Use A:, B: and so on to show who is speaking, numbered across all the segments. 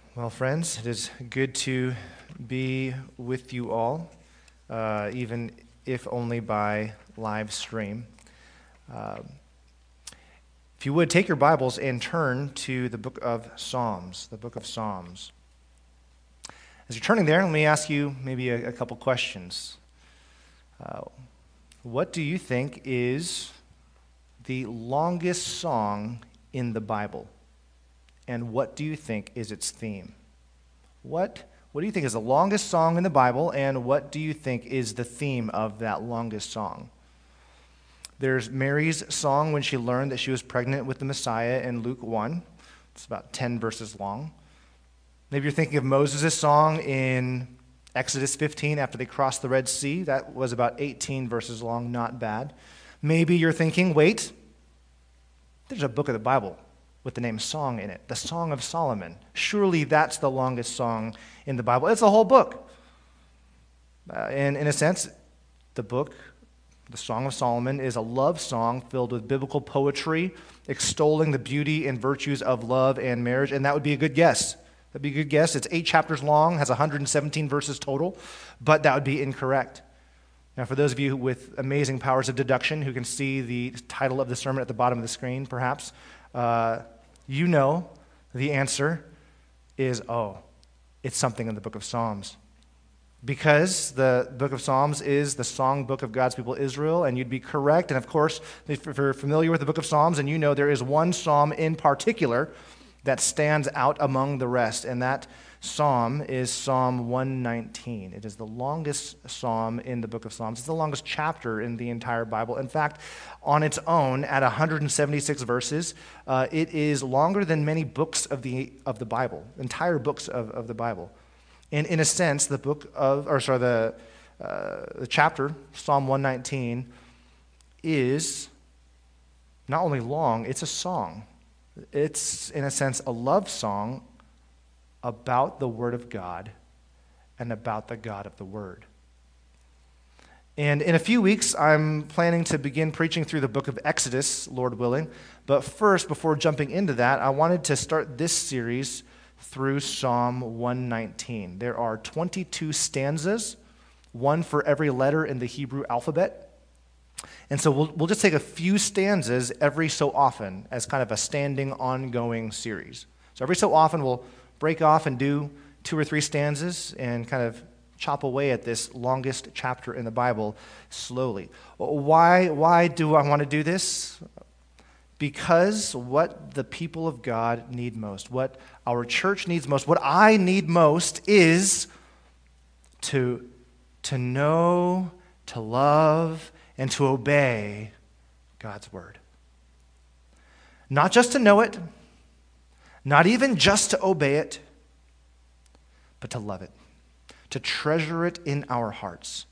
A: Well, friends, it is good to be with you all, even if only by live stream. If you would, take your Bibles and turn to the book of Psalms, the book of Psalms. As you're turning there, let me ask you maybe a couple questions. What do you think is the longest song in the Bible? And what do you think is its theme? What do you think is the longest song in the Bible, and what do you think is the theme of that longest song? There's Mary's song when she learned that she was pregnant with the Messiah in Luke 1. It's about 10 verses long. Maybe you're thinking of Moses' song in Exodus 15 after they crossed the Red Sea. That was about 18 verses long, not bad. Maybe you're thinking, wait, there's a book of the Bible with the name Song in it, the Song of Solomon. Surely that's the longest song in the Bible. It's a whole book. And in a sense, the Song of Solomon, is a love song filled with biblical poetry, extolling the beauty and virtues of love and marriage, and that would be a good guess. That'd be a good guess. It's 8 chapters long, has 117 verses total, but that would be incorrect. Now, for those of you with amazing powers of deduction who can see the title of the sermon at the bottom of the screen, perhaps, you know the answer is, it's something in the book of Psalms. Because the book of Psalms is the song book of God's people Israel, and you'd be correct. And of course, if you're familiar with the book of Psalms, and you know there is one psalm in particular that stands out among the rest, and that psalm is Psalm 119. It is the longest psalm in the book of Psalms. It's the longest chapter in the entire Bible. In fact, on its own, at 176 verses, it is longer than many books of the Bible, entire books of the Bible. And in a sense, the chapter, Psalm 119, is not only long, it's a song. It's, in a sense, a love song about the Word of God and about the God of the Word. And in a few weeks, I'm planning to begin preaching through the book of Exodus, Lord willing. But first, before jumping into that, I wanted to start this series through Psalm 119. There are 22 stanzas, one for every letter in the Hebrew alphabet. And so we'll just take a few stanzas every so often as kind of a standing, ongoing series. So every so often we'll break off and do 2 or 3 stanzas and kind of chop away at this longest chapter in the Bible slowly. Why do I want to do this? Because what the people of God need most, what our church needs most, what I need most is to know, to love, and to obey God's word. Not just to know it, not even just to obey it, but to love it, to treasure it in our hearts.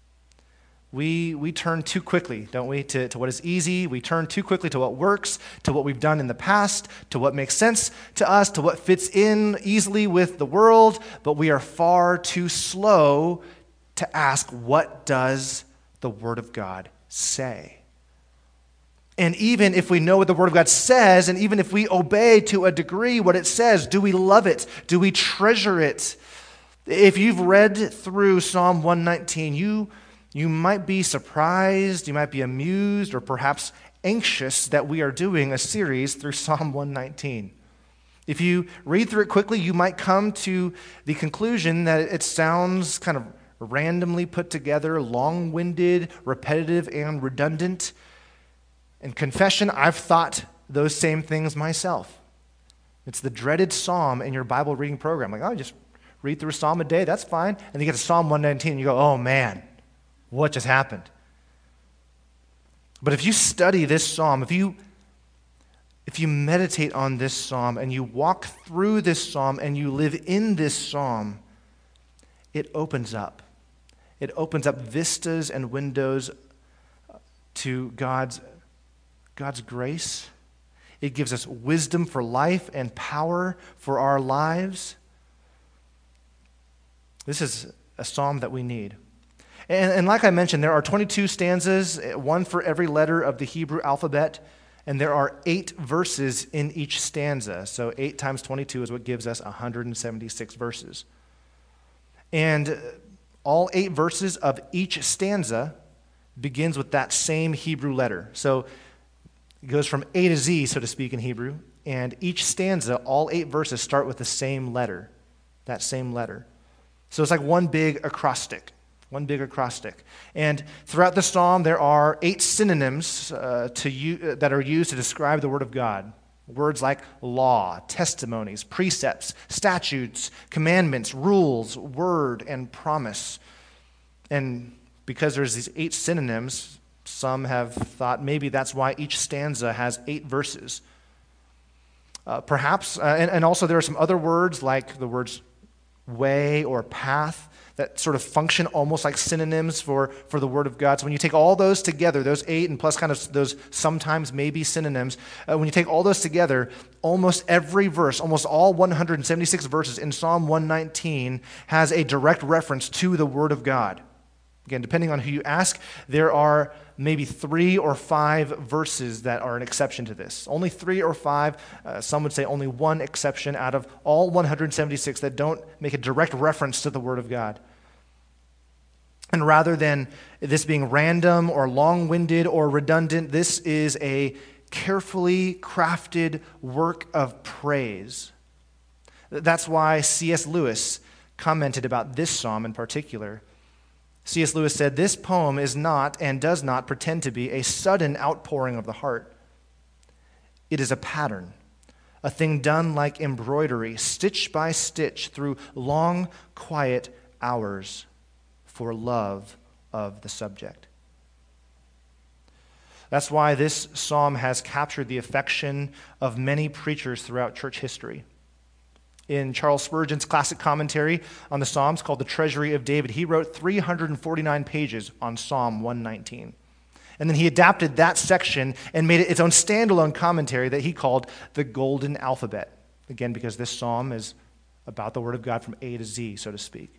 A: We turn too quickly, don't we, to what is easy. We turn too quickly to what works, to what we've done in the past, to what makes sense to us, to what fits in easily with the world, but we are far too slow to ask, what does the Word of God say? And even if we know what the Word of God says, and even if we obey to a degree what it says, do we love it? Do we treasure it? If you've read through Psalm 119, you might be surprised, you might be amused, or perhaps anxious that we are doing a series through Psalm 119. If you read through it quickly, you might come to the conclusion that it sounds kind of randomly put together, long-winded, repetitive, and redundant. In confession, I've thought those same things myself. It's the dreaded psalm in your Bible reading program. Like, just read through a psalm a day, that's fine. And you get to Psalm 119 and you go, oh man, what just happened? But if you study this psalm, if you meditate on this psalm and you walk through this psalm and you live in this psalm, it opens up. It opens up vistas and windows to God's grace. It gives us wisdom for life and power for our lives. This is a psalm that we need. And like I mentioned, there are 22 stanzas, one for every letter of the Hebrew alphabet. And there are 8 verses in each stanza. So 8 times 22 is what gives us 176 verses. And all 8 verses of each stanza begins with that same Hebrew letter. So it goes from A to Z, so to speak, in Hebrew. And each stanza, all 8 verses start with the same letter, that same letter. So it's like one big acrostic. And throughout the psalm, there are 8 synonyms that are used to describe the Word of God. Words like law, testimonies, precepts, statutes, commandments, rules, word, and promise. And because there's these 8 synonyms, some have thought maybe that's why each stanza has 8 verses. Perhaps, and also there are some other words like the words way or path that sort of function almost like synonyms for the Word of God. So when you take all those together, those 8 and plus kind of those sometimes maybe synonyms, when you take all those together, almost every verse, almost all 176 verses in Psalm 119 has a direct reference to the Word of God. Again, depending on who you ask, there are maybe 3 or 5 verses that are an exception to this. Only 3 or 5, some would say only 1 exception out of all 176 that don't make a direct reference to the Word of God. And rather than this being random or long-winded or redundant, this is a carefully crafted work of praise. That's why C.S. Lewis commented about this psalm in particular. C.S. Lewis said, "This poem is not and does not pretend to be a sudden outpouring of the heart. It is a pattern, a thing done like embroidery, stitch by stitch through long, quiet hours for love of the subject." That's why this psalm has captured the affection of many preachers throughout church history. In Charles Spurgeon's classic commentary on the Psalms called The Treasury of David, he wrote 349 pages on Psalm 119. And then he adapted that section and made it its own standalone commentary that he called the Golden Alphabet. Again, because this psalm is about the Word of God from A to Z, so to speak.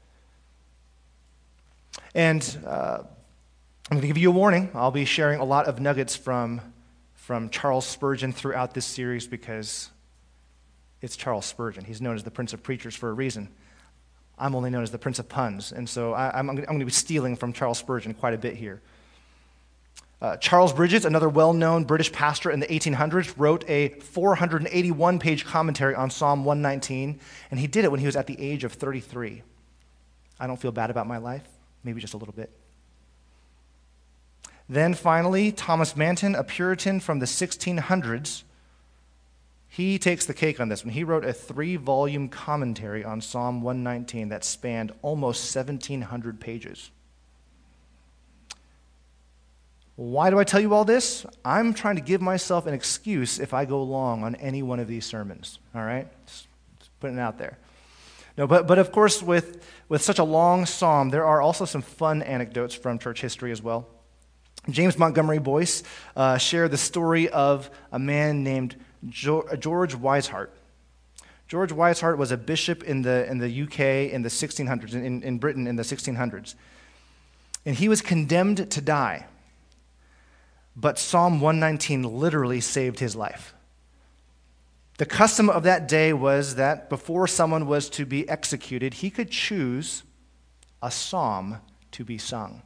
A: And I'm going to give you a warning. I'll be sharing a lot of nuggets from Charles Spurgeon throughout this series because it's Charles Spurgeon. He's known as the Prince of Preachers for a reason. I'm only known as the Prince of Puns, and so I'm going to be stealing from Charles Spurgeon quite a bit here. Charles Bridges, another well-known British pastor in the 1800s, wrote a 481-page commentary on Psalm 119, and he did it when he was at the age of 33. I don't feel bad about my life, maybe just a little bit. Then finally, Thomas Manton, a Puritan from the 1600s, he takes the cake on this one. He wrote a 3-volume commentary on Psalm 119 that spanned almost 1,700 pages. Why do I tell you all this? I'm trying to give myself an excuse if I go long on any one of these sermons, all right? Just putting it out there. No, but of course, with such a long psalm, there are also some fun anecdotes from church history as well. James Montgomery Boyce shared the story of a man named George Wishart. George Wishart was a bishop in the UK in the 1600s, in Britain in the 1600s. And he was condemned to die. But Psalm 119 literally saved his life. The custom of that day was that before someone was to be executed, he could choose a psalm to be sung.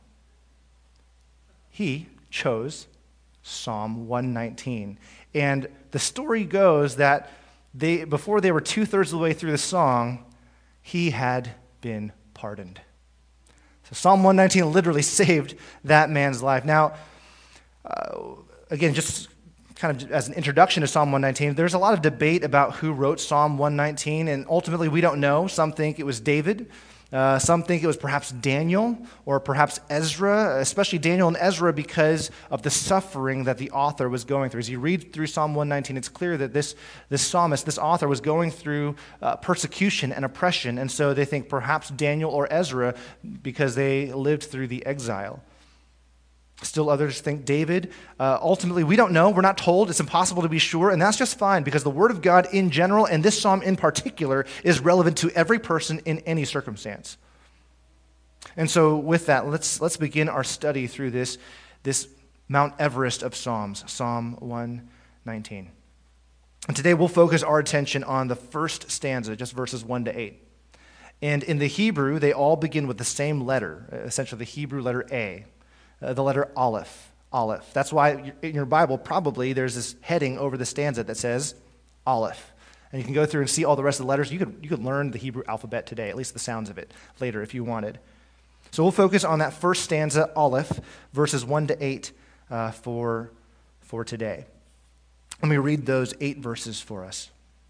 A: He chose Psalm 119. And the story goes that before they were 2/3 of the way through the song, he had been pardoned. So Psalm 119 literally saved that man's life. Now, again, just kind of as an introduction to Psalm 119, there's a lot of debate about who wrote Psalm 119, and ultimately we don't know. Some think it was David. Some think it was perhaps Daniel or perhaps Ezra, especially Daniel and Ezra because of the suffering that the author was going through. As you read through Psalm 119, it's clear that this psalmist, this author, was going through persecution and oppression, and so they think perhaps Daniel or Ezra because they lived through the exile. Still others think David. Ultimately, we don't know. We're not told. It's impossible to be sure, and that's just fine because the Word of God in general, and this psalm in particular, is relevant to every person in any circumstance. And so with that, let's begin our study through this Mount Everest of Psalms, Psalm 119. And today we'll focus our attention on the first stanza, just verses 1 to 8. And in the Hebrew, they all begin with the same letter, essentially the Hebrew letter A, the letter Aleph. Aleph. That's why in your Bible, probably there's this heading over the stanza that says Aleph. And you can go through and see all the rest of the letters. You could learn the Hebrew alphabet today, at least the sounds of it, later if you wanted. So we'll focus on that first stanza, Aleph, verses 1 to 8 for today. Let me read those 8 verses for us.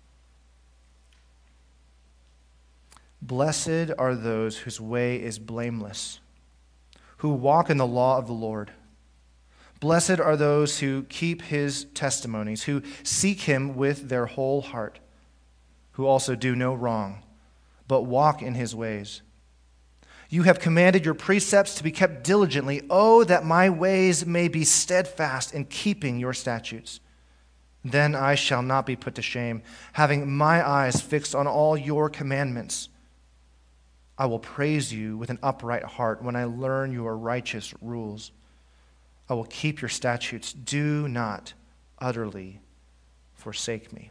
A: Blessed are those whose way is blameless, who walk in the law of the Lord. Blessed are those who keep his testimonies, who seek him with their whole heart, who also do no wrong, but walk in his ways. You have commanded your precepts to be kept diligently. Oh, that my ways may be steadfast in keeping your statutes. Then I shall not be put to shame, having my eyes fixed on all your commandments. I will praise you with an upright heart when I learn your righteous rules. I will keep your statutes. Do not utterly forsake me.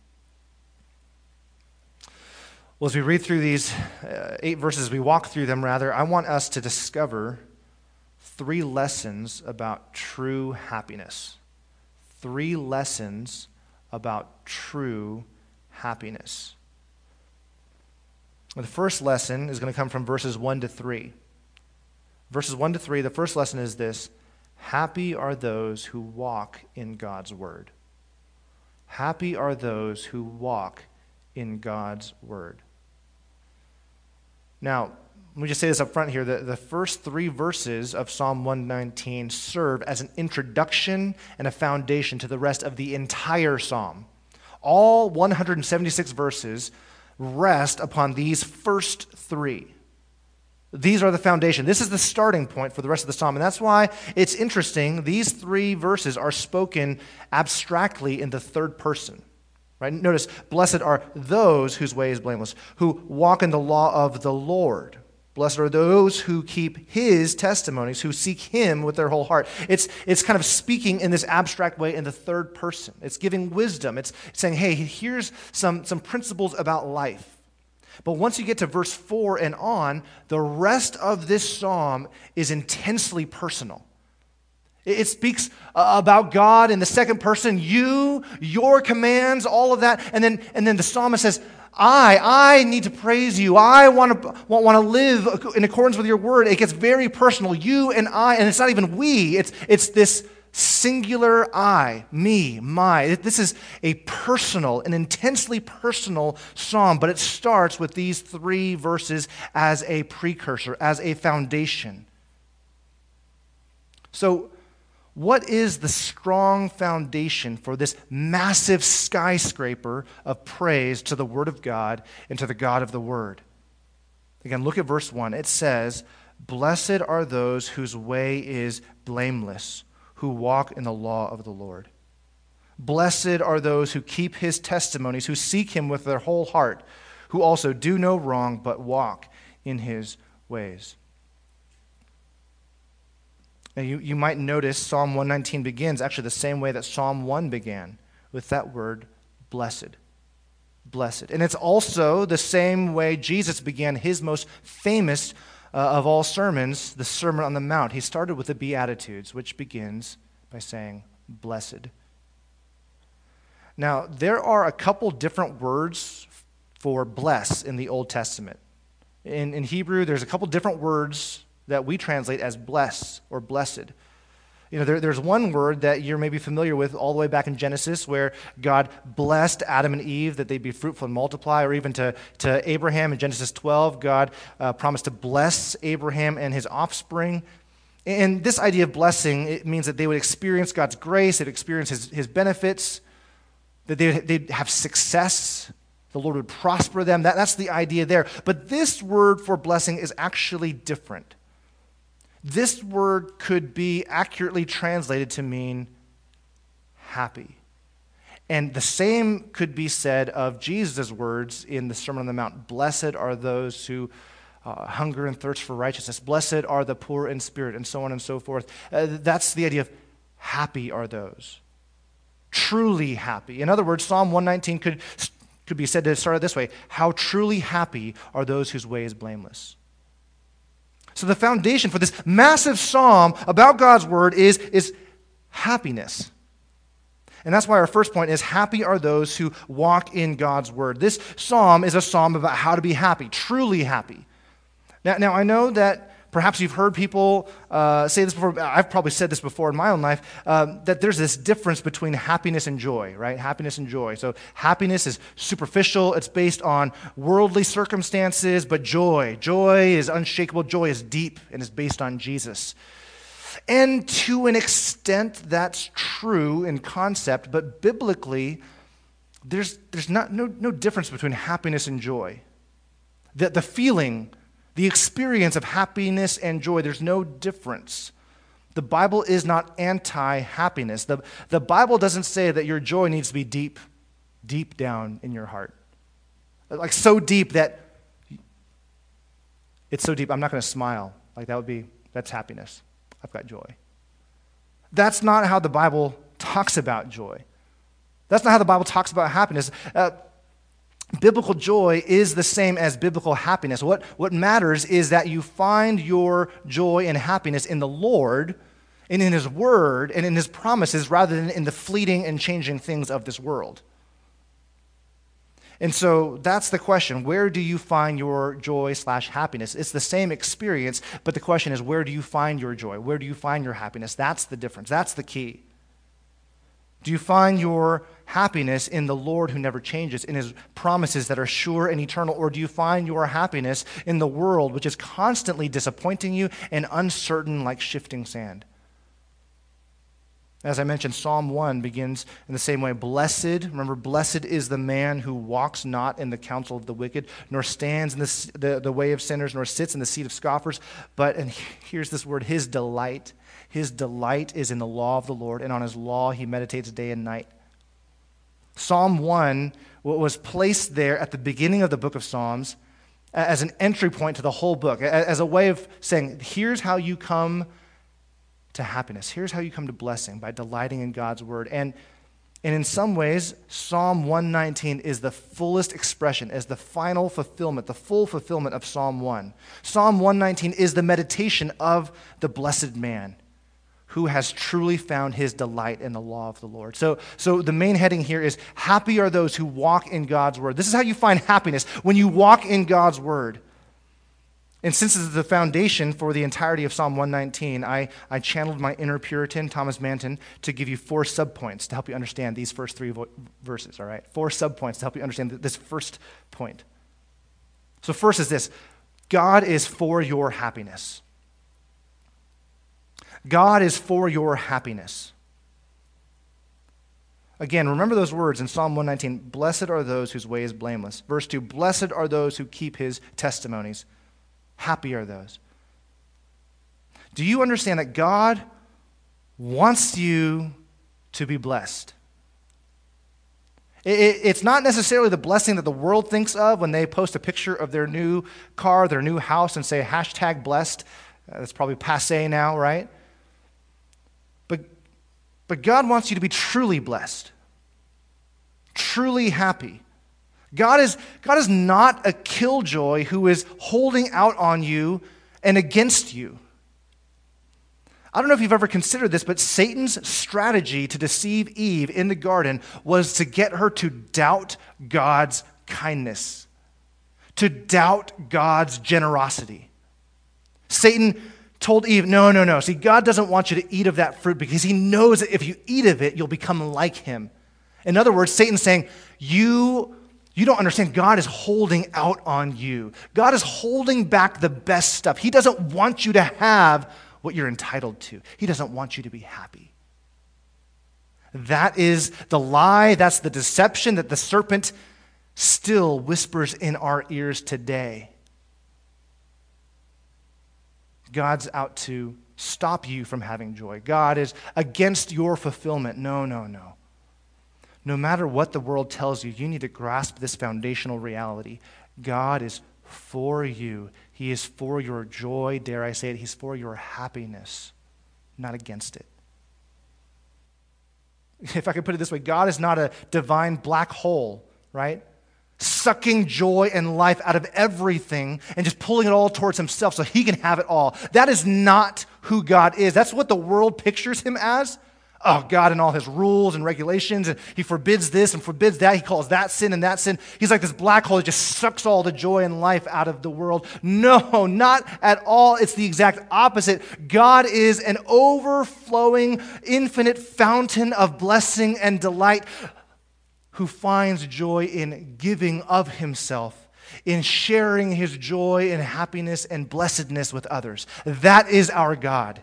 A: Well, as we read through these 8 verses, we walk through them rather, I want us to discover 3 lessons about true happiness. 3 lessons about true happiness. The first lesson is going to come from verses 1 to 3. Verses 1 to 3, the first lesson is this: happy are those who walk in God's word. Happy are those who walk in God's word. Now, let me just say this up front here. The first 3 verses of Psalm 119 serve as an introduction and a foundation to the rest of the entire psalm. All 176 verses rest upon these first 3. These are the foundation. This is the starting point for the rest of the psalm. And that's why it's interesting. These 3 verses are spoken abstractly in the third person. Right? Notice, blessed are those whose way is blameless, who walk in the law of the Lord. Blessed are those who keep his testimonies, who seek him with their whole heart. It's kind of speaking in this abstract way in the third person. It's giving wisdom. It's saying, hey, here's some principles about life. But once you get to verse 4 and on, the rest of this psalm is intensely personal. It speaks about God in the second person, you, your commands, all of that. And then the psalmist says, I need to praise you. I want to live in accordance with your word. It gets very personal. You and I, and it's not even we. It's this singular I, me, my. This is a personal, an intensely personal psalm, but it starts with these 3 verses as a precursor, as a foundation. So, what is the strong foundation for this massive skyscraper of praise to the Word of God and to the God of the Word? Again, look at verse 1. It says, blessed are those whose way is blameless, who walk in the law of the Lord. Blessed are those who keep his testimonies, who seek him with their whole heart, who also do no wrong but walk in his ways. Now, you might notice Psalm 119 begins actually the same way that Psalm 1 began, with that word, blessed. Blessed. And it's also the same way Jesus began his most famous of all sermons, the Sermon on the Mount. He started with the Beatitudes, which begins by saying, blessed. Now, there are a couple different words for bless in the Old Testament. In Hebrew, there's a couple different words that we translate as bless or blessed. You know, there's one word that you're maybe familiar with all the way back in Genesis where God blessed Adam and Eve that they'd be fruitful and multiply, or even to Abraham in Genesis 12, God promised to bless Abraham and his offspring. And this idea of blessing, it means that they would experience God's grace, they'd experience his benefits, that they'd have success, the Lord would prosper them. That's the idea there. But this word for blessing is actually different. This word could be accurately translated to mean happy. And the same could be said of Jesus' words in the Sermon on the Mount. Blessed are those who hunger and thirst for righteousness. Blessed are the poor in spirit, and so on and so forth. That's the idea of happy are those. Truly happy. In other words, Psalm 119 could be said to start this way: how truly happy are those whose way is blameless. So the foundation for this massive psalm about God's word is happiness. And that's why our first point is, happy are those who walk in God's word. This psalm is a psalm about how to be happy, truly happy. Now I know that perhaps you've heard people say this before. I've probably said this before in my own life, that there's this difference between happiness and joy, right? Happiness and joy. So happiness is superficial. It's based on worldly circumstances, but joy is unshakable. Joy is deep and is based on Jesus. And to an extent, that's true in concept, but biblically, there's no difference between happiness and joy. The feeling, the experience of happiness and joy, there's no difference. The Bible is not anti-happiness. The Bible doesn't say that your joy needs to be deep, deep down in your heart. Like so deep that it's so deep, I'm not going to smile. Like that's happiness. I've got joy. That's not how the Bible talks about joy. That's not how the Bible talks about happiness. Biblical joy is the same as biblical happiness. What matters is that you find your joy and happiness in the Lord and in His Word and in His promises rather than in the fleeting and changing things of this world. And so that's the question. Where do you find your joy/happiness? It's the same experience, but the question is, where do you find your joy? Where do you find your happiness? That's the difference. That's the key. Do you find your happiness in the Lord who never changes, in His promises that are sure and eternal, or do you find your happiness in the world, which is constantly disappointing you and uncertain like shifting sand? As I mentioned, Psalm 1 begins in the same way. Blessed is the man who walks not in the counsel of the wicked, nor stands in the way of sinners, nor sits in the seat of scoffers. But, and here's this word, his delight is in the law of the Lord, and on His law he meditates day and night. Psalm 1 was placed there at the beginning of the book of Psalms as an entry point to the whole book, as a way of saying, here's how you come to happiness. Here's how you come to blessing, by delighting in God's word. And in some ways, Psalm 119 is the fullest expression, as the final fulfillment, the full fulfillment of Psalm 1. Psalm 119 is the meditation of the blessed man who has truly found his delight in the law of the Lord. So the main heading here is, happy are those who walk in God's word. This is how you find happiness, when you walk in God's word. And since this is the foundation for the entirety of Psalm 119, I channeled my inner Puritan, Thomas Manton, to give you 4 subpoints to help you understand these first 3 verses, all right? 4 subpoints to help you understand this first point. So first is this: God is for your happiness. God is for your happiness. Again, remember those words in Psalm 119, blessed are those whose way is blameless. Verse 2, blessed are those who keep His testimonies. Happy are those. Do you understand that God wants you to be blessed? It's not necessarily the blessing that the world thinks of when they post a picture of their new car, their new house, and say #blessed. That's probably passé now, right? But God wants you to be truly blessed, truly happy. God is not a killjoy who is holding out on you and against you. I don't know if you've ever considered this, but Satan's strategy to deceive Eve in the garden was to get her to doubt God's kindness, to doubt God's generosity. Satan told Eve, no. See, God doesn't want you to eat of that fruit because He knows that if you eat of it, you'll become like Him. In other words, Satan's saying, you don't understand. God is holding out on you. God is holding back the best stuff. He doesn't want you to have what you're entitled to. He doesn't want you to be happy. That is the lie. That's the deception that the serpent still whispers in our ears today. God's out to stop you from having joy. God is against your fulfillment. No. No matter what the world tells you, you need to grasp this foundational reality. God is for you. He is for your joy, dare I say it. He's for your happiness, not against it. if I could put it this way, God is not a divine black hole, right? Sucking joy and life out of everything and just pulling it all towards himself so he can have it all. That is not who God is. That's what the world pictures him as. Oh, God and all his rules and regulations, and he forbids this and forbids that. He calls that sin and that sin. He's like this black hole that just sucks all the joy and life out of the world. No, not at all. It's the exact opposite. God is an overflowing, infinite fountain of blessing and delight who finds joy in giving of himself, in sharing his joy and happiness and blessedness with others. That is our God.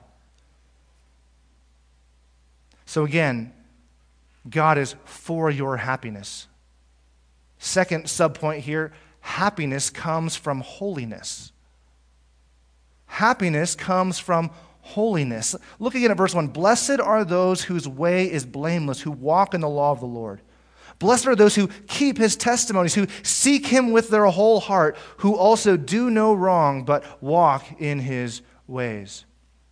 A: So again, God is for your happiness. Second subpoint here, happiness comes from holiness. Happiness comes from holiness. Look again at verse 1. Blessed are those whose way is blameless, who walk in the law of the Lord. Blessed are those who keep his testimonies, who seek him with their whole heart, who also do no wrong, but walk in his ways.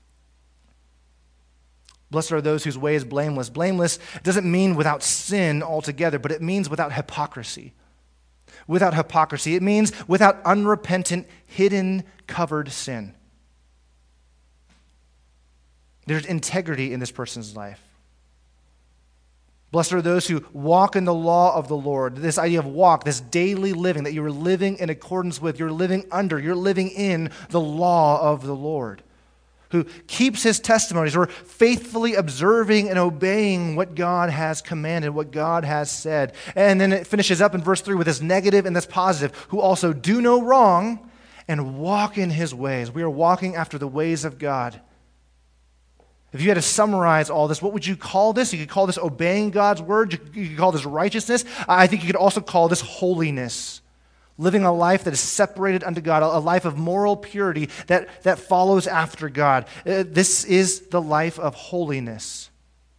A: Blessed are those whose way is blameless. Blameless doesn't mean without sin altogether, but it means without hypocrisy. Without hypocrisy. It means without unrepentant, hidden, covered sin. There's integrity in this person's life. Blessed are those who walk in the law of the Lord. This idea of walk, this daily living that you're living in accordance with, you're living under, you're living in the law of the Lord. Who keeps his testimonies, or faithfully observing and obeying what God has commanded, what God has said. And then it finishes up in verse 3 with this negative and this positive, who also do no wrong and walk in his ways. We are walking after the ways of God. If you had to summarize all this, what would you call this? You could call this obeying God's word. You could call this righteousness. I think you could also call this holiness. Living a life that is separated unto God, a life of moral purity that follows after God. This is the life of holiness.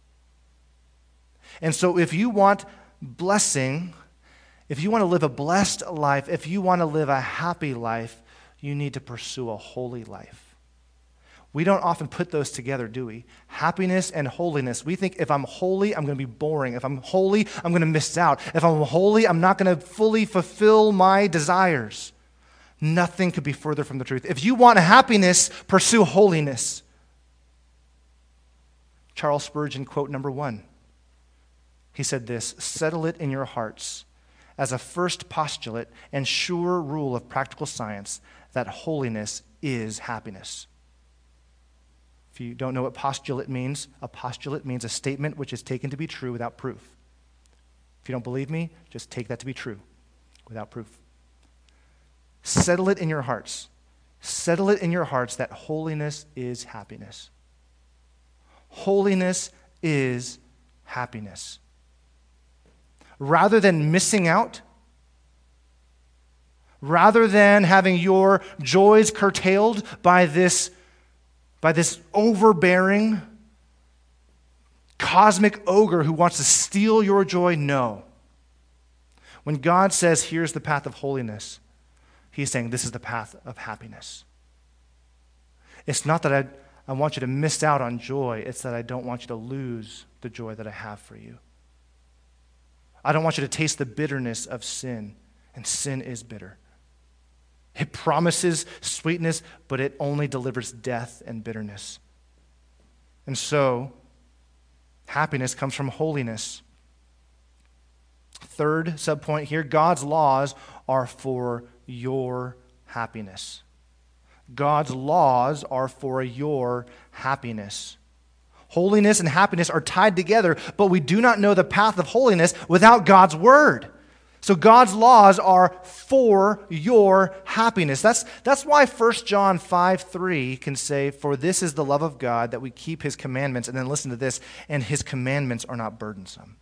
A: And so if you want blessing, if you want to live a blessed life, if you want to live a happy life, you need to pursue a holy life. We don't often put those together, do we? Happiness and holiness. We think if I'm holy, I'm going to be boring. If I'm holy, I'm going to miss out. If I'm holy, I'm not going to fully fulfill my desires. Nothing could be further from the truth. If you want happiness, pursue holiness. Charles Spurgeon, quote number 1. He said this, "Settle it in your hearts as a first postulate and sure rule of practical science that holiness is happiness." If you don't know what postulate means, a postulate means a statement which is taken to be true without proof. If you don't believe me, just take that to be true without proof. Settle it in your hearts. Settle it in your hearts that holiness is happiness. Holiness is happiness. Rather than missing out, rather than having your joys curtailed by this overbearing, cosmic ogre who wants to steal your joy, no. When God says, here's the path of holiness, he's saying, this is the path of happiness. It's not that I want you to miss out on joy. It's that I don't want you to lose the joy that I have for you. I don't want you to taste the bitterness of sin, and sin is bitter. It promises sweetness, but it only delivers death and bitterness. And so, happiness comes from holiness. Third subpoint here, God's laws are for your happiness. God's laws are for your happiness. Holiness and happiness are tied together, but we do not know the path of holiness without God's word. So God's laws are for your happiness. That's why 1 John 5:3 can say, "For this is the love of God, that we keep his commandments." And then listen to this, "and his commandments are not burdensome."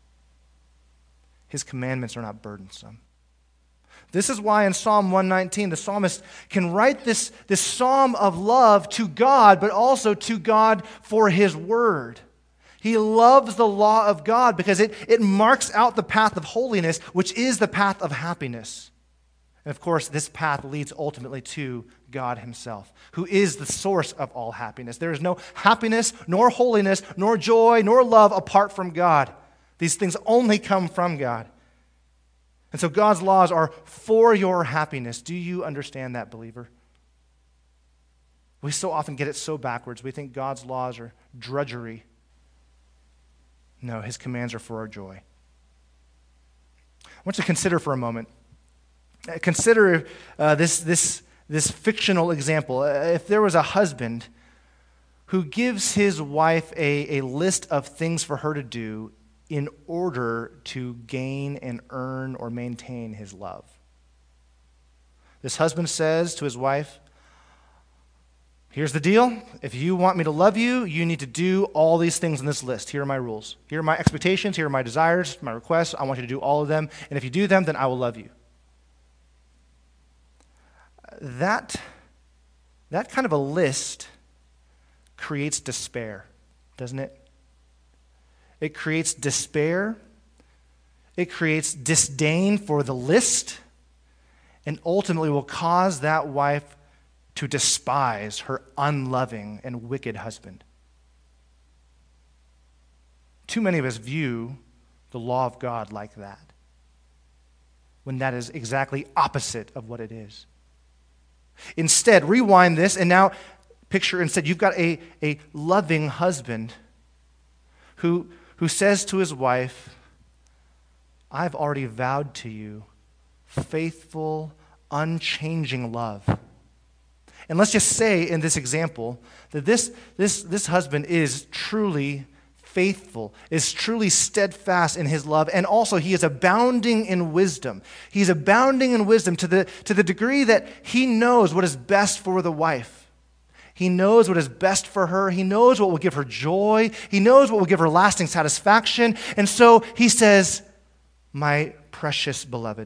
A: His commandments are not burdensome. This is why in Psalm 119, the psalmist can write this psalm of love to God, but also to God for his word. He loves the law of God because it marks out the path of holiness, which is the path of happiness. And of course, this path leads ultimately to God himself, who is the source of all happiness. There is no happiness, nor holiness, nor joy, nor love apart from God. These things only come from God. And so God's laws are for your happiness. Do you understand that, believer? We so often get it so backwards. We think God's laws are drudgery. No, his commands are for our joy. I want you to consider for a moment. Consider this fictional example. If there was a husband who gives his wife a list of things for her to do in order to gain and earn or maintain his love. This husband says to his wife, here's the deal. If you want me to love you, you need to do all these things on this list. Here are my rules. Here are my expectations. Here are my desires, my requests. I want you to do all of them. And if you do them, then I will love you. That kind of a list creates despair, doesn't it? It creates despair. It creates disdain for the list, and ultimately will cause that wife to despise her unloving and wicked husband. Too many of us view the law of God like that, when that is exactly opposite of what it is. Instead, rewind this, and now picture instead you've got a loving husband who says to his wife, I've already vowed to you faithful, unchanging love. And let's just say in this example that this husband is truly faithful, is truly steadfast in his love, and also he is abounding in wisdom. He's abounding in wisdom to the degree that he knows what is best for the wife. He knows what is best for her. He knows what will give her joy. He knows what will give her lasting satisfaction. And so he says, my precious beloved,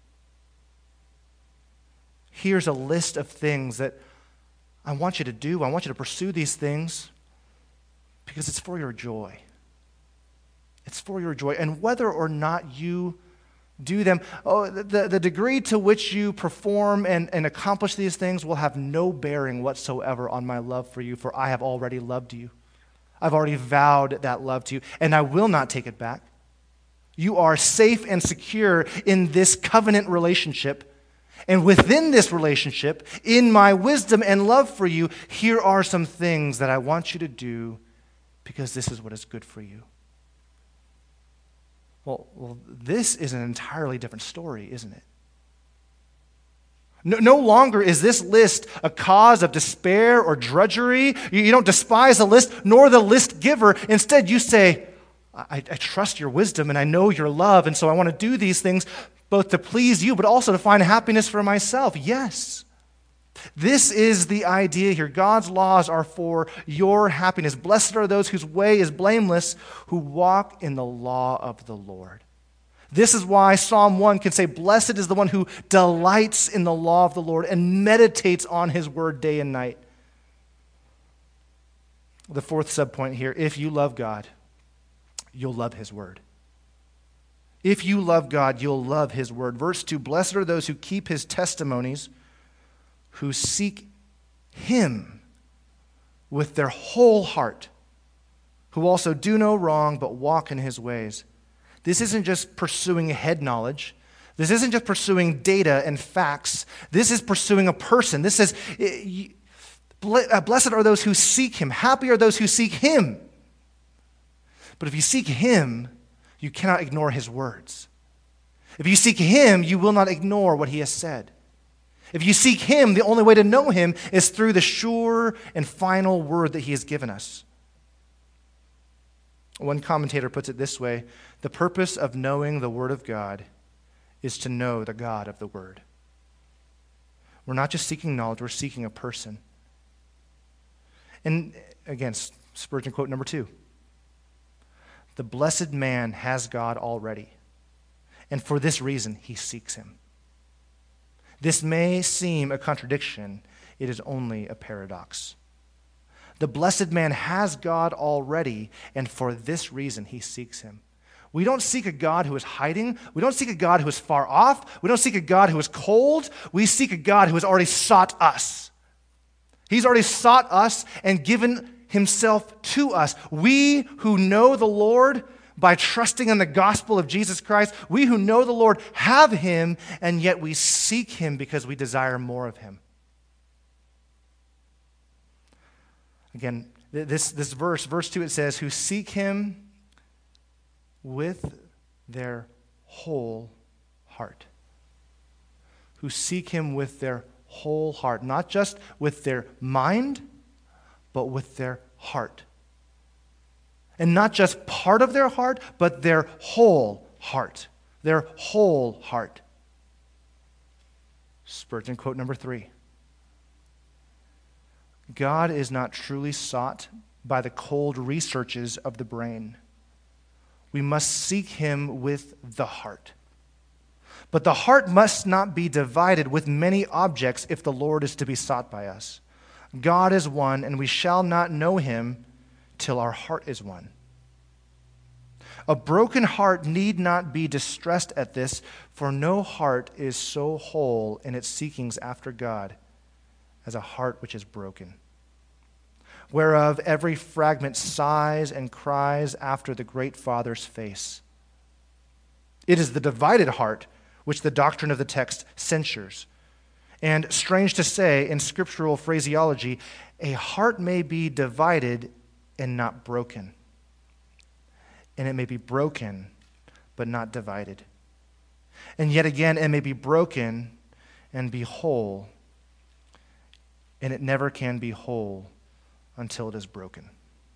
A: here's a list of things that I want you to do. I want you to pursue these things because it's for your joy. It's for your joy. And whether or not you do them, the degree to which you perform and accomplish these things will have no bearing whatsoever on my love for you, for I have already loved you. I've already vowed that love to you, and I will not take it back. You are safe and secure in this covenant relationship. And within this relationship, in my wisdom and love for you, here are some things that I want you to do because this is what is good for you. Well, this is an entirely different story, isn't it? No longer is this list a cause of despair or drudgery. You don't despise the list, nor the list giver. Instead, you say, I trust your wisdom and I know your love, and so I want to do these things both to please you, but also to find happiness for myself. Yes. This is the idea here. God's laws are for your happiness. Blessed are those whose way is blameless, who walk in the law of the Lord. This is why Psalm 1 can say, blessed is the one who delights in the law of the Lord and meditates on his word day and night. The fourth subpoint here, if you love God, you'll love his word. If you love God, you'll love his word. Verse 2, blessed are those who keep his testimonies, who seek him with their whole heart, who also do no wrong but walk in his ways. This isn't just pursuing head knowledge. This isn't just pursuing data and facts. This is pursuing a person. This says, blessed are those who seek him. Happy are those who seek him. But if you seek him, you cannot ignore his words. If you seek him, you will not ignore what he has said. If you seek him, the only way to know him is through the sure and final word that he has given us. One commentator puts it this way, the purpose of knowing the word of God is to know the God of the word. We're not just seeking knowledge, we're seeking a person. And again, Spurgeon quote number 2. The blessed man has God already, and for this reason he seeks him. This may seem a contradiction. It is only a paradox. The blessed man has God already, and for this reason he seeks him. We don't seek a God who is hiding. We don't seek a God who is far off. We don't seek a God who is cold. We seek a God who has already sought us. He's already sought us and given himself to us. We who know the Lord by trusting in the gospel of Jesus Christ, we who know the Lord have him, and yet we seek him because we desire more of him. Again, this verse 2, it says, who seek him with their whole heart. Who seek him with their whole heart. Not just with their mind, but with their heart. And not just part of their heart, but their whole heart. Their whole heart. Spurgeon quote number 3. God is not truly sought by the cold researches of the brain. We must seek him with the heart. But the heart must not be divided with many objects if the Lord is to be sought by us. God is one, and we shall not know him till our heart is one. A broken heart need not be distressed at this, for no heart is so whole in its seekings after God as a heart which is broken, whereof every fragment sighs and cries after the great Father's face. It is the divided heart which the doctrine of the text censures. And strange to say, in scriptural phraseology, a heart may be divided and not broken. And it may be broken, but not divided. And yet again, it may be broken and be whole, and it never can be whole until it is broken.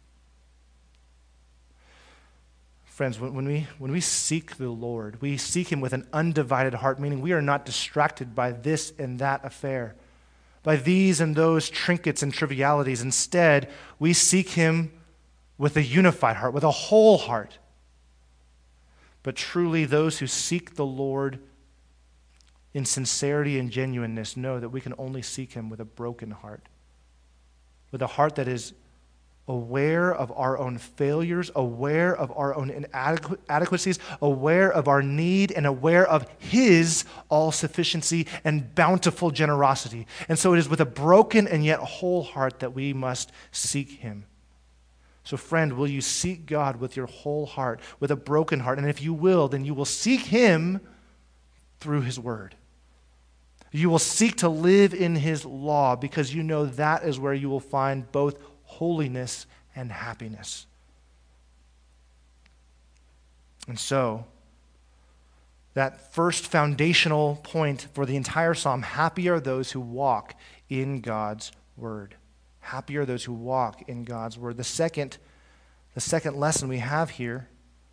A: Friends, when we seek the Lord, we seek him with an undivided heart, meaning we are not distracted by this and that affair, by these and those trinkets and trivialities. Instead, we seek him with a unified heart, with a whole heart. But truly, those who seek the Lord in sincerity and genuineness know that we can only seek him with a broken heart, with a heart that is aware of our own failures, aware of our own inadequacies, aware of our need, and aware of his all-sufficiency and bountiful generosity. And so it is with a broken and yet whole heart that we must seek him. So friend, will you seek God with your whole heart, with a broken heart? And if you will, then you will seek him through his word. You will seek to live in his law because you know that is where you will find both holiness and happiness. And so, that first foundational point for the entire psalm, happy are those who walk in God's word. Happy are those who walk in God's word. The second lesson we have here,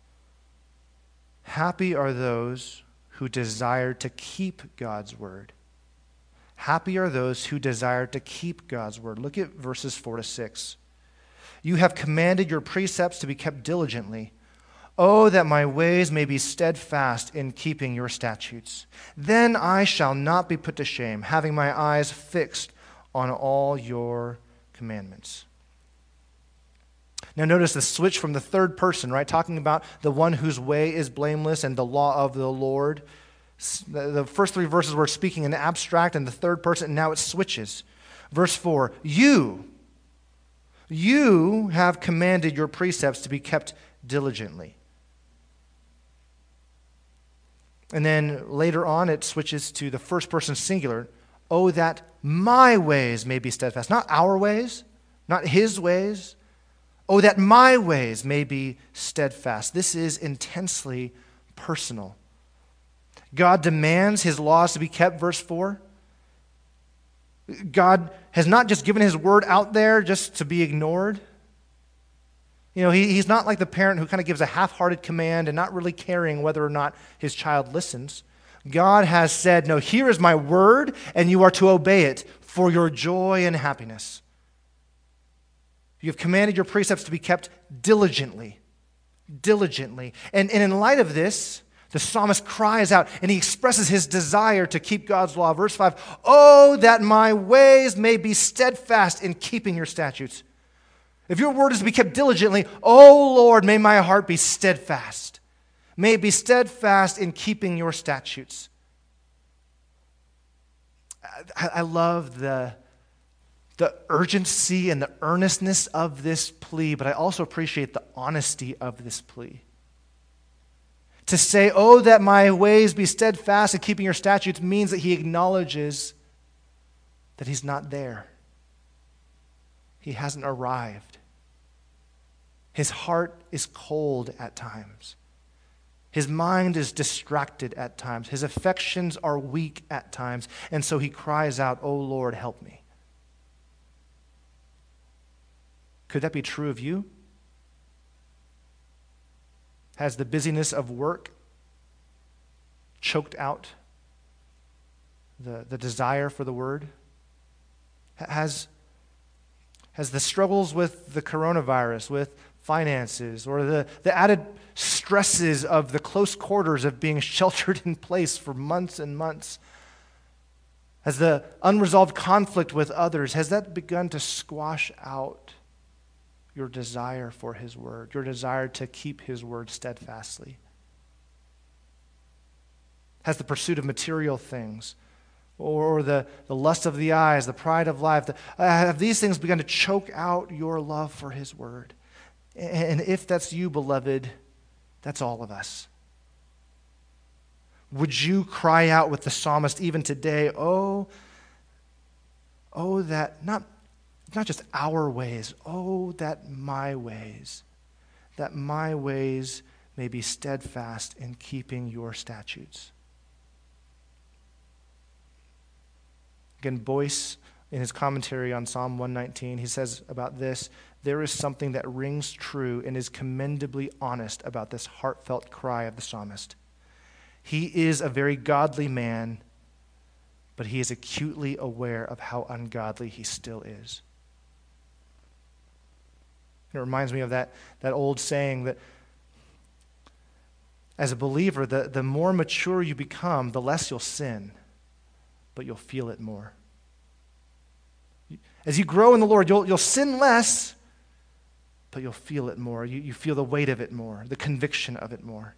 A: happy are those who desire to keep God's word. Happy are those who desire to keep God's word. Look at verses 4-6. You have commanded your precepts to be kept diligently. Oh, that my ways may be steadfast in keeping your statutes. Then I shall not be put to shame, having my eyes fixed on all your commandments. Now notice the switch from the third person, right? Talking about the one whose way is blameless and the law of the Lord. The first 3 verses were speaking in abstract and the third person, and now it switches. Verse 4, you have commanded your precepts to be kept diligently. And then later on it switches to the first person singular. Oh, that my ways may be steadfast. Not our ways, not his ways. Oh, that my ways may be steadfast. This is intensely personal. God demands his laws to be kept, verse 4. God has not just given his word out there just to be ignored. You know, he's not like the parent who kind of gives a half-hearted command and not really caring whether or not his child listens. God has said, no, here is my word, and you are to obey it for your joy and happiness. You have commanded your precepts to be kept diligently. Diligently. And in light of this, the psalmist cries out and he expresses his desire to keep God's law. Verse 5, oh, that my ways may be steadfast in keeping your statutes. If your word is to be kept diligently, oh Lord, may my heart be steadfast. may be steadfast in keeping your statutes. I love the urgency and the earnestness of this plea, but I also appreciate the honesty of this plea. To say, oh, that my ways be steadfast in keeping your statutes, means that he acknowledges that he's not there. He hasn't arrived. His heart is cold at times. His mind is distracted at times. His affections are weak at times. And so he cries out, "Oh Lord, help me." Could that be true of you? Has the busyness of work choked out the desire for the word? Has the struggles with the coronavirus, with finances, or the added stresses of the close quarters of being sheltered in place for months and months, has the unresolved conflict with others, has that begun to squash out your desire for his word, your desire to keep his word steadfastly? Has the pursuit of material things, or the lust of the eyes, the pride of life, have these things begun to choke out your love for his word? And if that's you, beloved, that's all of us. Would you cry out with the psalmist even today, oh, that not just our ways, oh, that my ways may be steadfast in keeping your statutes. Again, Boyce, in his commentary on Psalm 119, he says about this, there is something that rings true and is commendably honest about this heartfelt cry of the psalmist. He is a very godly man, but he is acutely aware of how ungodly he still is. It reminds me of that old saying that as a believer, the more mature you become, the less you'll sin, but you'll feel it more. As you grow in the Lord, you'll sin less, but you'll feel it more. You feel the weight of it more, the conviction of it more.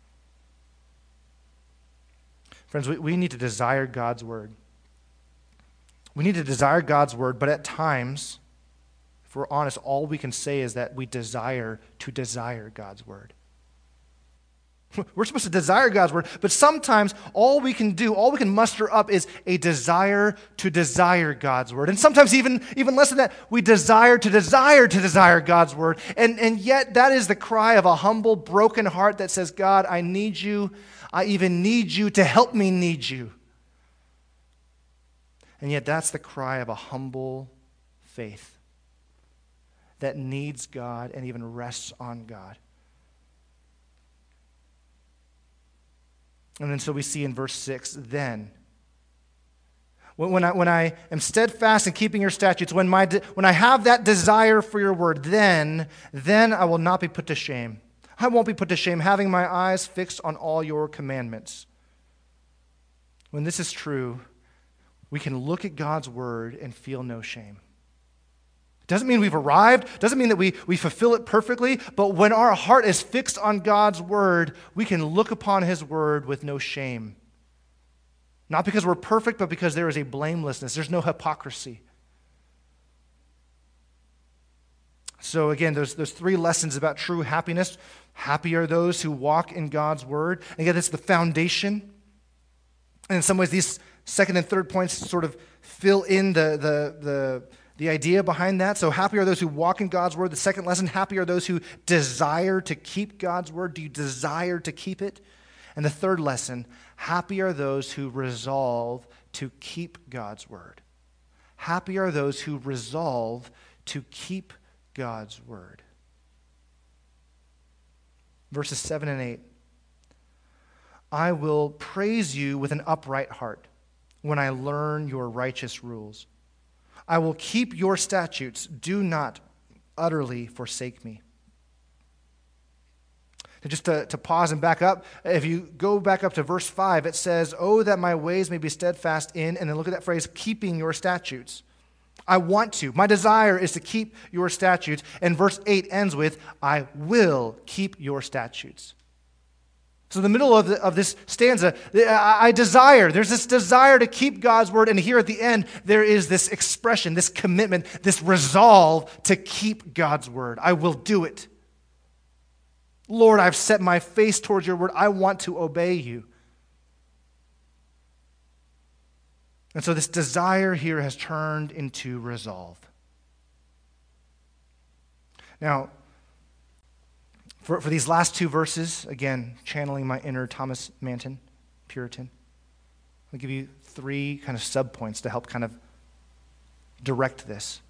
A: Friends, we need to desire God's word. We need to desire God's word, but at times, if we're honest, all we can say is that we desire to desire God's word. We're supposed to desire God's word, but sometimes all we can muster up is a desire to desire God's word. And sometimes even less than that, we desire God's word. And yet that is the cry of a humble, broken heart that says, God, I need you. I even need you to help me need you. And yet that's the cry of a humble faith that needs God and even rests on God. And then so we see in verse 6, then. When I am steadfast in keeping your statutes, when I have that desire for your word, then I will not be put to shame. I won't be put to shame, having my eyes fixed on all your commandments. When this is true, we can look at God's word and feel no shame. Doesn't mean we've arrived, doesn't mean that we fulfill it perfectly, but when our heart is fixed on God's word, we can look upon his word with no shame. Not because we're perfect, but because there is a blamelessness. There's no hypocrisy. So again, those three lessons about true happiness. Happy are those who walk in God's word. And again, it's the foundation. And in some ways, these second and third points sort of fill in the idea behind that. So happy are those who walk in God's word. The second lesson, happy are those who desire to keep God's word. Do you desire to keep it? And the third lesson, happy are those who resolve to keep God's word. Happy are those who resolve to keep God's word. Verses 7 and 8. I will praise you with an upright heart when I learn your righteous rules. I will keep your statutes. Do not utterly forsake me. And just to pause and back up, if you go back up to verse 5, it says, oh, that my ways may be steadfast in, and then look at that phrase, keeping your statutes. I want to. My desire is to keep your statutes. And verse 8 ends with, I will keep your statutes. So in the middle of this stanza, there's this desire to keep God's word, and here at the end, there is this expression, this commitment, this resolve to keep God's word. I will do it. Lord, I've set my face towards your word. I want to obey you. And so this desire here has turned into resolve. Now, for these last two verses, again, channeling my inner Thomas Manton, Puritan, I'll give you three kind of subpoints to help kind of direct this.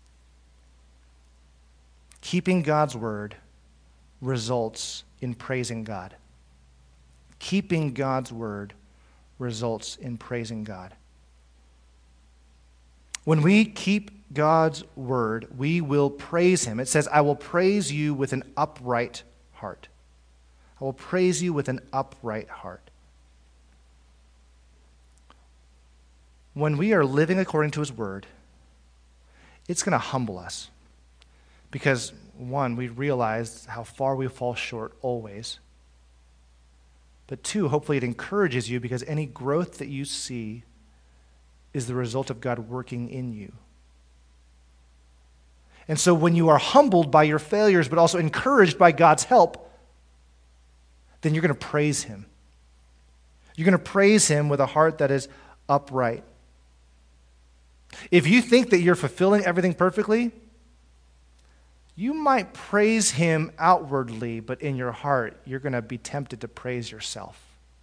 A: Keeping God's word results in praising God. Keeping God's word results in praising God. When we keep God's word, we will praise him. It says, I will praise you with an upright heart. I will praise you with an upright heart. When we are living according to his word, it's going to humble us. Because, one, we realize how far we fall short always. But two, hopefully it encourages you because any growth that you see is the result of God working in you. And so when you are humbled by your failures, but also encouraged by God's help, then you're going to praise him. You're going to praise him with a heart that is upright. If you think that you're fulfilling everything perfectly, you might praise him outwardly, but in your heart, you're going to be tempted to praise yourself.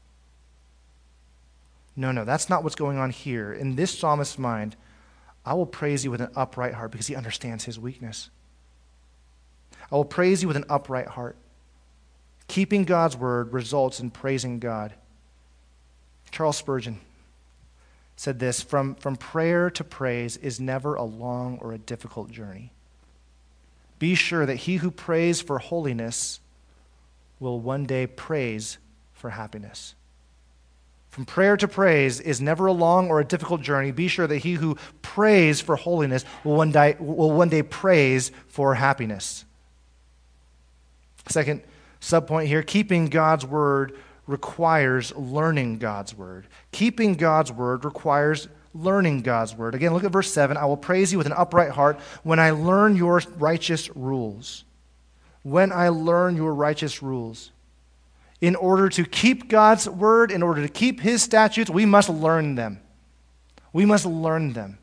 A: No, that's not what's going on here. In this psalmist's mind, I will praise you with an upright heart because he understands his weakness. I will praise you with an upright heart. Keeping God's word results in praising God. Charles Spurgeon said this, from prayer to praise is never a long or a difficult journey. Be sure that he who prays for holiness will one day praise for happiness. From prayer to praise is never a long or a difficult journey. Be sure that he who prays for holiness will one day praise for happiness. Second subpoint here, keeping God's word requires learning God's word. Keeping God's word requires learning God's word. Again, look at verse 7. I will praise you with an upright heart when I learn your righteous rules. When I learn your righteous rules. In order to keep God's word, in order to keep his statutes, we must learn them. We must learn them.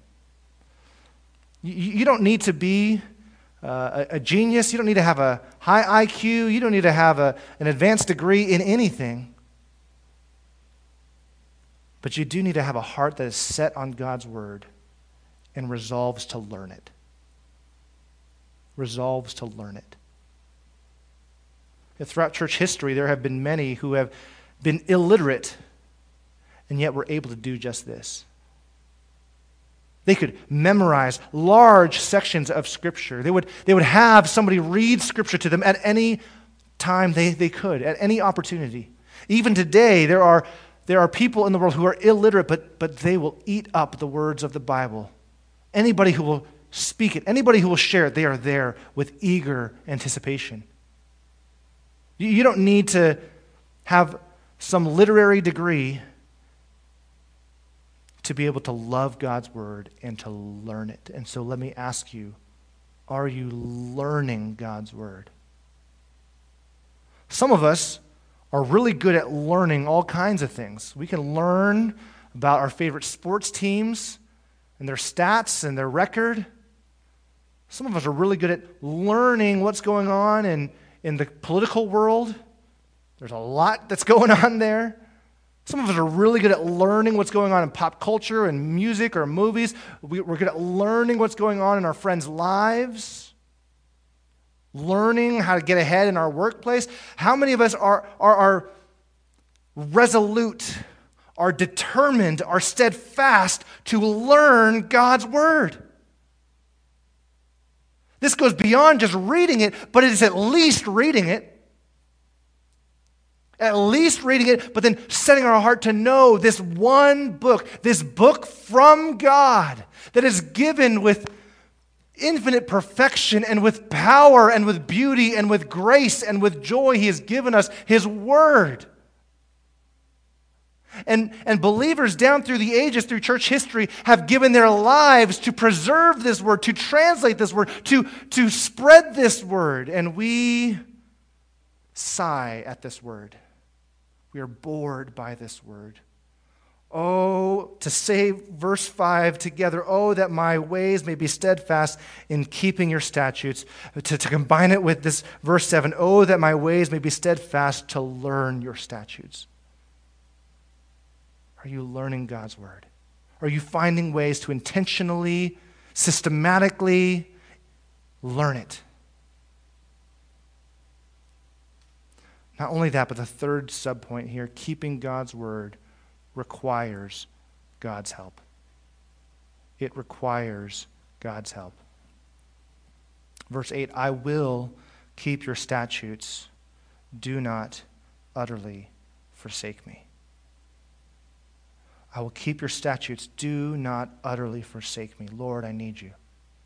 A: You don't need to be a genius. You don't need to have a high IQ. You don't need to have an advanced degree in anything. But you do need to have a heart that is set on God's word and resolves to learn it. Resolves to learn it. Throughout church history, there have been many who have been illiterate and yet were able to do just this. They could memorize large sections of Scripture. They would have somebody read Scripture to them at any time they could, at any opportunity. Even today, there are people in the world who are illiterate, but they will eat up the words of the Bible. Anybody who will speak it, anybody who will share it, they are there with eager anticipation. You don't need to have some literary degree to be able to love God's word and to learn it. And so let me ask you, are you learning God's word? Some of us are really good at learning all kinds of things. We can learn about our favorite sports teams and their stats and their record. Some of us are really good at learning what's going on in the political world. There's a lot that's going on there. Some of us are really good at learning what's going on in pop culture and music or movies. We're good at learning what's going on in our friends' lives, learning how to get ahead in our workplace. How many of us are resolute, are determined, are steadfast to learn God's word? This goes beyond just reading it, but it is at least reading it. At least reading it, but then setting our heart to know this one book, this book from God that is given with infinite perfection and with power and with beauty and with grace and with joy. He has given us His Word. And believers down through the ages, through church history, have given their lives to preserve this word, to translate this word, to spread this word. And we sigh at this word. We are bored by this word. Oh, to say verse 5 together, oh, that my ways may be steadfast in keeping your statutes. To combine it with this verse 7, oh, that my ways may be steadfast to learn your statutes. Are you learning God's word? Are you finding ways to intentionally, systematically learn it? Not only that, but the third subpoint here, keeping God's word requires God's help. It requires God's help. Verse 8, I will keep your statutes. Do not utterly forsake me. I will keep your statutes. Do not utterly forsake me. Lord, I need you.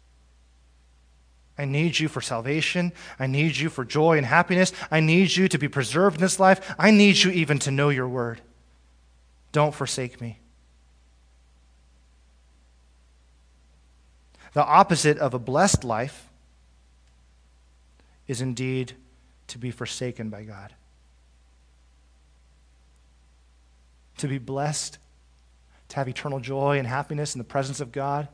A: I need you for salvation. I need you for joy and happiness. I need you to be preserved in this life. I need you even to know your word. Don't forsake me. The opposite of a blessed life is indeed to be forsaken by God. To be blessed, to have eternal joy and happiness in the presence of God,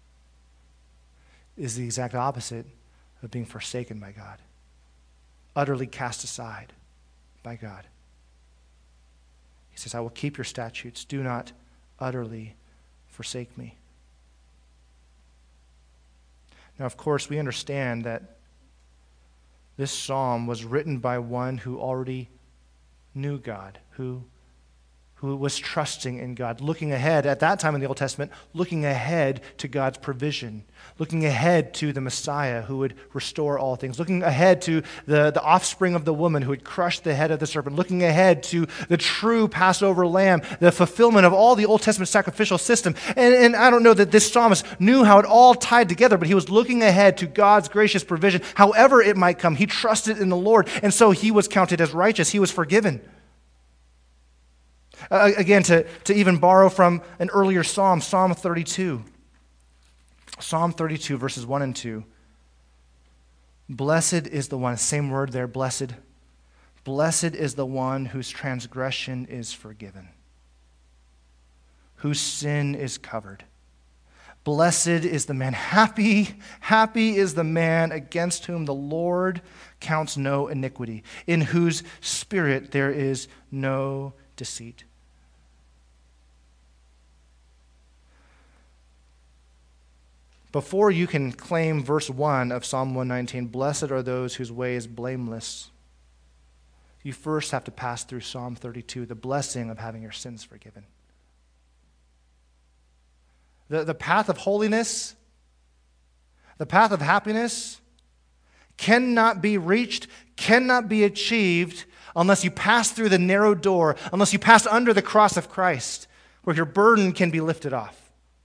A: is the exact opposite of being forsaken by God, utterly cast aside by God. He says, I will keep your statutes. Do not utterly forsake me. Now, of course, we understand that this psalm was written by one who already knew God, who was trusting in God, looking ahead, at that time in the Old Testament, looking ahead to God's provision, looking ahead to the Messiah who would restore all things, looking ahead to the offspring of the woman who would crush the head of the serpent, looking ahead to the true Passover lamb, the fulfillment of all the Old Testament sacrificial system. And I don't know that this psalmist knew how it all tied together, but he was looking ahead to God's gracious provision, however it might come. He trusted in the Lord, and so he was counted as righteous. He was forgiven. Again, to even borrow from an earlier psalm, Psalm 32. Psalm 32, verses 1 and 2. Blessed is the one, same word there, blessed. Blessed is the one whose transgression is forgiven, whose sin is covered. Blessed is the man, happy is the man against whom the Lord counts no iniquity, in whose spirit there is no deceit. Before you can claim verse 1 of Psalm 119, blessed are those whose way is blameless, you first have to pass through Psalm 32, the blessing of having your sins forgiven. The path of holiness, the path of happiness, cannot be reached, cannot be achieved unless you pass through the narrow door, unless you pass under the cross of Christ, where your burden can be lifted off.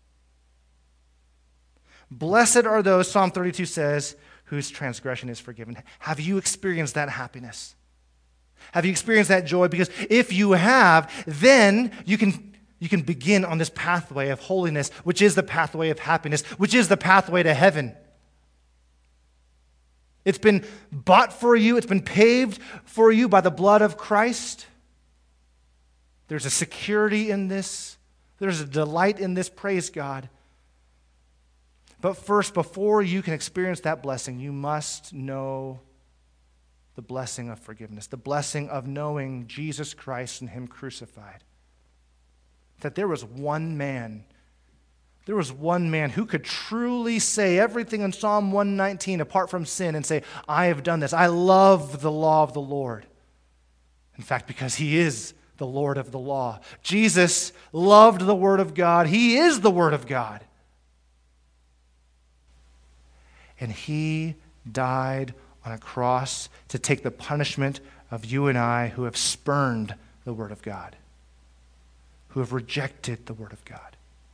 A: Blessed are those, Psalm 32 says, whose transgression is forgiven. Have you experienced that happiness? Have you experienced that joy? Because if you have, then you can begin on this pathway of holiness, which is the pathway of happiness, which is the pathway to heaven. It's been bought for you. It's been paved for you by the blood of Christ. There's a security in this. There's a delight in this. Praise God. But first, before you can experience that blessing, you must know the blessing of forgiveness, the blessing of knowing Jesus Christ and Him crucified. That there was one man who could truly say everything in Psalm 119 apart from sin and say, I have done this. I love the law of the Lord. In fact, because He is the Lord of the law. Jesus loved the Word of God. He is the Word of God. And He died on a cross to take the punishment of you and I who have spurned the Word of God, who have rejected the Word of God.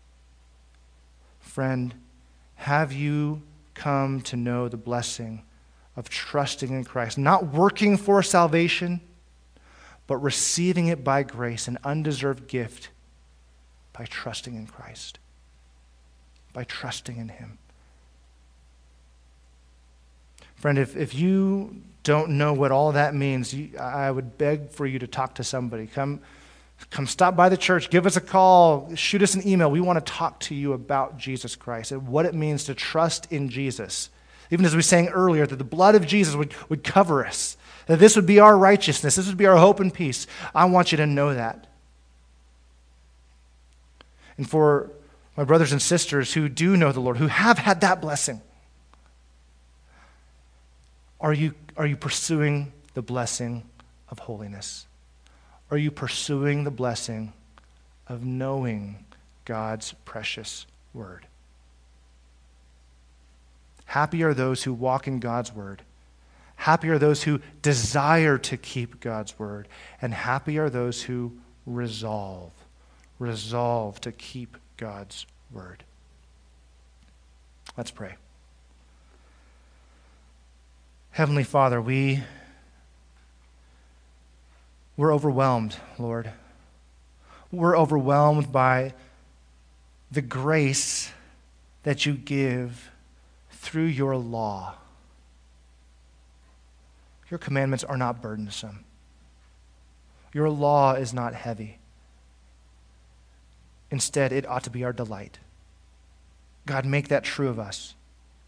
A: Friend, have you come to know the blessing of trusting in Christ, not working for salvation, but receiving it by grace, an undeserved gift, by trusting in Christ, by trusting in him. Friend, if you don't know what all that means, I would beg for you to talk to somebody. Come stop by the church, give us a call, shoot us an email. We want to talk to you about Jesus Christ and what it means to trust in Jesus. Even as we sang earlier, that the blood of Jesus would cover us, that this would be our righteousness, this would be our hope and peace. I want you to know that. And for my brothers and sisters who do know the Lord, who have had that blessing, are you pursuing the blessing of holiness? Are you pursuing the blessing of knowing God's precious word? Happy are those who walk in God's word. Happy are those who desire to keep God's word. And happy are those who resolve to keep God's word. Let's pray. Heavenly Father, we're overwhelmed, Lord. We're overwhelmed by the grace that you give through your law. Your commandments are not burdensome. Your law is not heavy. Instead, it ought to be our delight. God, make that true of us.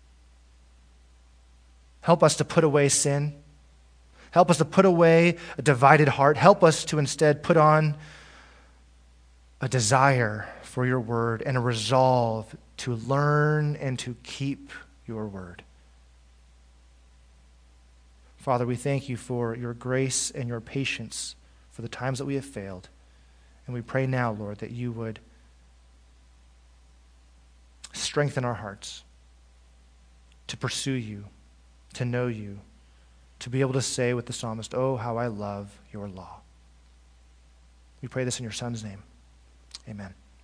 A: Help us to put away sin. Help us to put away a divided heart. Help us to instead put on a desire for your word and a resolve to learn and to keep your word. Father, we thank you for your grace and your patience for the times that we have failed. And we pray now, Lord, that you would strengthen our hearts to pursue you, to know you, to be able to say with the psalmist, "Oh, how I love your law." We pray this in your Son's name. Amen.